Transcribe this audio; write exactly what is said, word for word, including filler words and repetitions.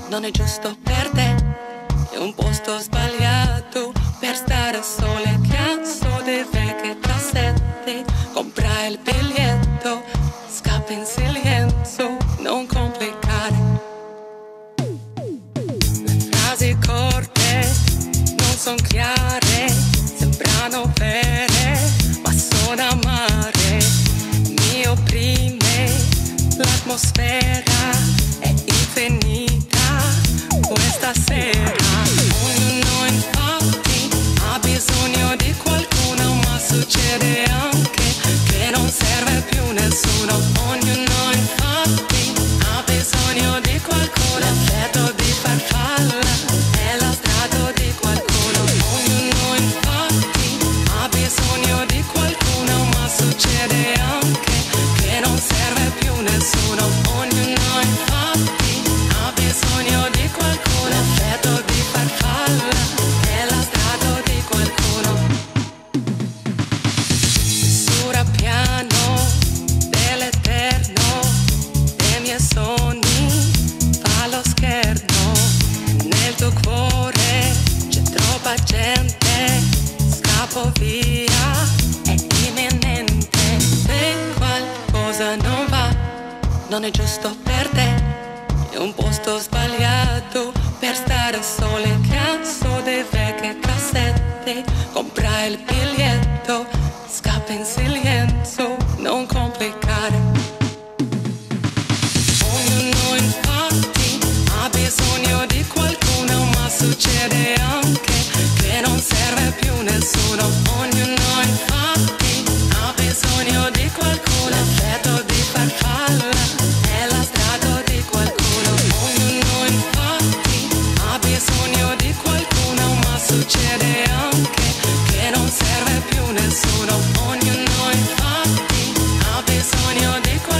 non è giusto per te. È un posto sbagliato per stare sole, cazzo di vecchie cassette. Compra il biglietto, scappa in silenzio, non complicare. Le frasi corte non son chiare, sembrano vere, ma sono amare. Mi opprime l'atmosfera, è infinita questa sera. Ognuno infatti ha bisogno di qualcuno, ma succede anche che non serve più nessuno. Ognuno infatti ha bisogno di qualcuno, l'effetto di farfalla è lo strato di qualcuno. Ognuno infatti ha bisogno di qualcuno, ma succede anche che non serve più nessuno. Ognuno infatti ha bisogno di qualcuno, l'effetto di farfalla è lo strato di qualcuno. Misura piano dell'eterno dei miei sogni, fa lo scherno. Nel tuo cuore c'è troppa gente, scappo via, è imminente. Se qualcosa non va, non è giusto per te. È un posto sbagliato per stare sole, cazzo di vecchie cassette. Compra il biglietto, scappa in silenzio, non complicare. Ognuno infatti ha bisogno di qualcuno, ma succede anche che non serve più nessuno. Ognuno infatti ha bisogno di qualcuno, l'effetto di farfalla è lo strato di qualcuno. Ognuno infatti ha bisogno di qualcuno, ma succede anche che non serve più nessuno. Ognuno infatti ha bisogno di qualcuno.